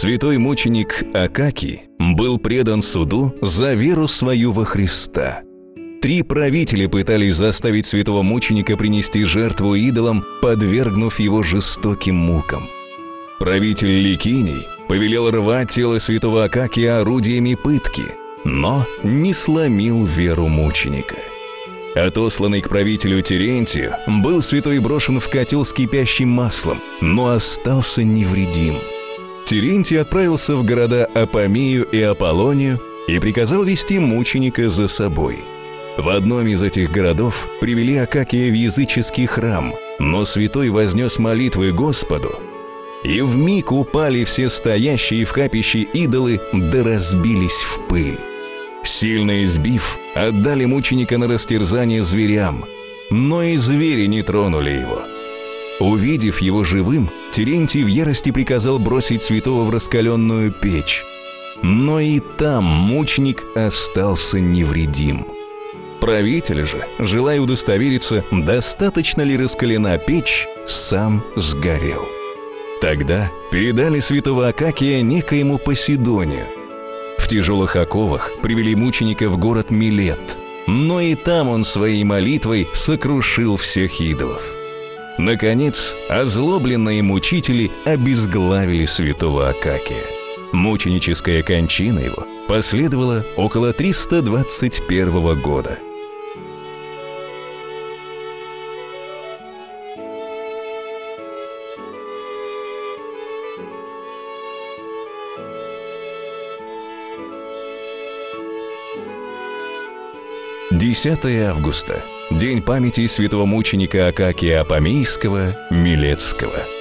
Святой мученик Акакий был предан суду за веру свою во Христа. 3 правителя пытались заставить святого мученика принести жертву идолам, подвергнув его жестоким мукам. Правитель Ликиний повелел рвать тело святого Акакия орудиями пытки, но не сломил веру мученика. Отосланный к правителю Терентию, был святой брошен в котел с кипящим маслом, но остался невредим. Терентий отправился в города Апамею и Аполлонию и приказал вести мученика за собой. В одном из этих городов привели Акакия в языческий храм, но святой вознес молитвы Господу, и вмиг упали все стоящие в капище идолы, да разбились в пыль. Сильно избив, отдали мученика на растерзание зверям, но и звери не тронули его. Увидев его живым, Терентий в ярости приказал бросить святого в раскаленную печь, но и там мученик остался невредим. Правитель же, желая удостовериться, достаточно ли раскалена печь, сам сгорел. Тогда передали святого Акакия некоему Поседонию. В тяжелых оковах привели мученика в город Милет, но и там он своей молитвой сокрушил всех идолов. Наконец, озлобленные мучители обезглавили святого Акакия. Мученическая кончина его последовала около 321 года. «10 августа. День памяти святого мученика Акакия Апамейского, Милетского».